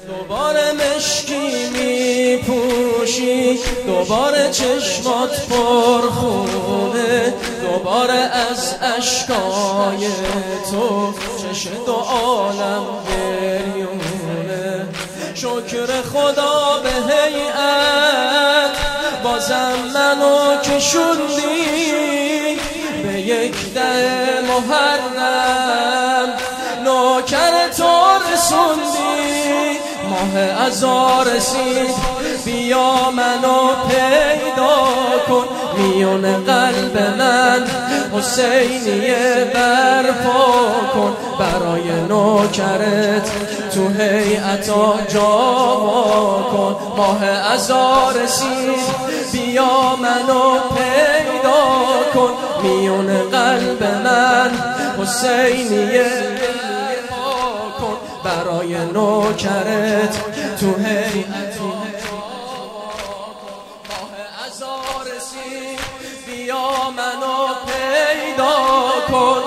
دوباره مشکی می پوشی، دوباره چشمات پرخونه، دوباره از اشکای تو چشم دو عالم گریونه. شکر خدا به هیئت بازم منو کشوندی به یک ده محرم، نوکر تو رسوندی. ماه عزا رسید بیا منو پیدا کن، میون قلب من حسینیه برپا کن. برای نوکرت تو هیئتا جا کن. ماه عزا رسید بیا منو پیدا کن، میون قلب من حسینیه کن. برای نوکرت تو هیئتا ماه عزا رسید بیا منو پیدا کن.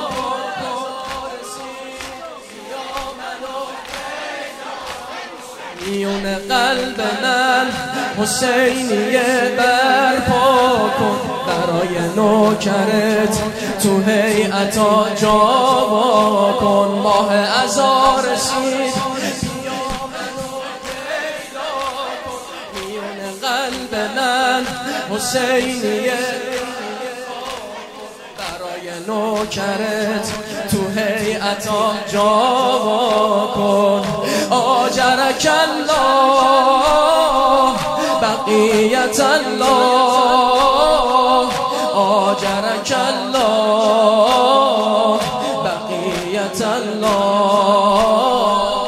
میون قلب من حسینیه برپا کن. برای نوکرت تو هیئتا جا کن. ماه عزا رسید بیا منو پیدا کن، میون قلب من حسینیه. برای نوکرت تو هیئتا جا کن. آجرک الله بقیت الله، آجرک الله بقیت الله،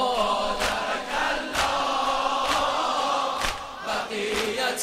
بقیت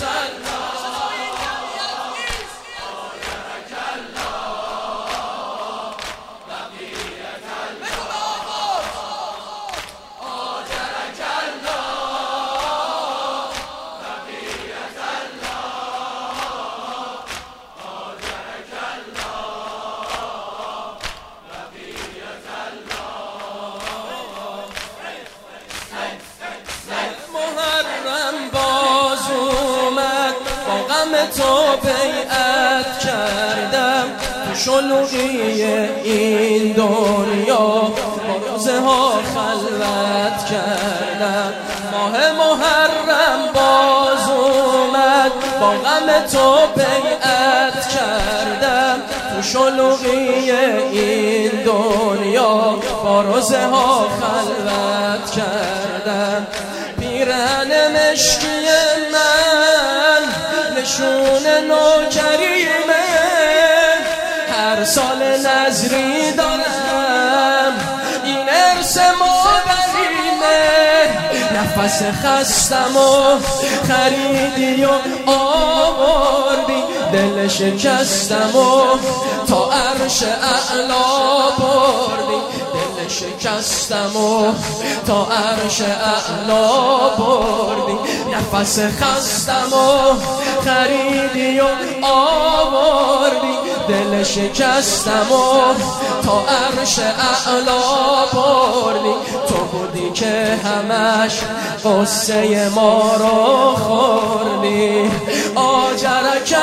تو بیعت کردم تو شلوغی این دنیا، با روزه ها خلوت کردم. ماه محرم باز اومد، با غم تو بیعت کردم تو شلوغی این دنیا، با روزه ها خلوت کردم. پیرهن مشکی من نشون نوکریمه، هر سال نظری دارم این ارث مادریمه. نفس خستم و خریدی و آوردی، دل شکستم و تا عرش اعلا بردی. دل شکستم و تا عرش اعلا بردی. نفس خستم و خریدی و آوردی، دل شکستم و تا عرش اعلا بردی. تو بودی که همش قصه ما رو خوردی. آجرک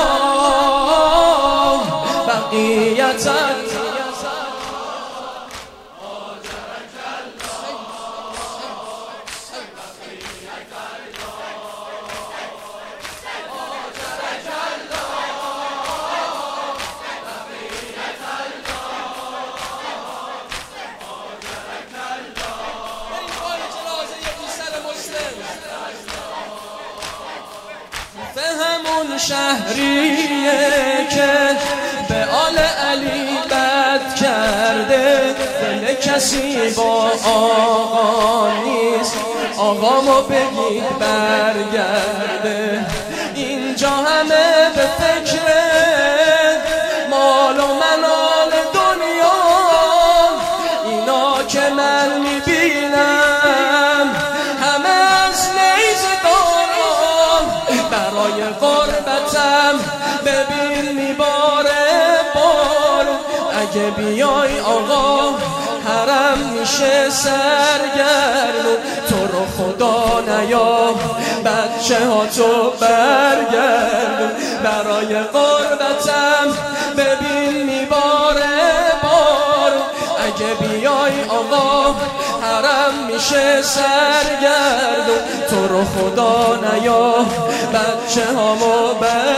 الله بقیت همون شهریه که به آل علی بد کرده، دل کسی با آقا نیست، آقامو بگید برگرده. اینجا همه به فکر مال و منال دنیا، اینا که من میبینم همه از نیزه دارم. برای قربتم ببین میباره بار، اگه بیای آقا حرم میشه سرگردون، تو رو خدا نیا بچه ها تو برگردون. برای قربتم ببین میباره بارون، اگه بیای آقا حرم میشه سرگردون، تو رو خدا نیا بچه هامو برگردون.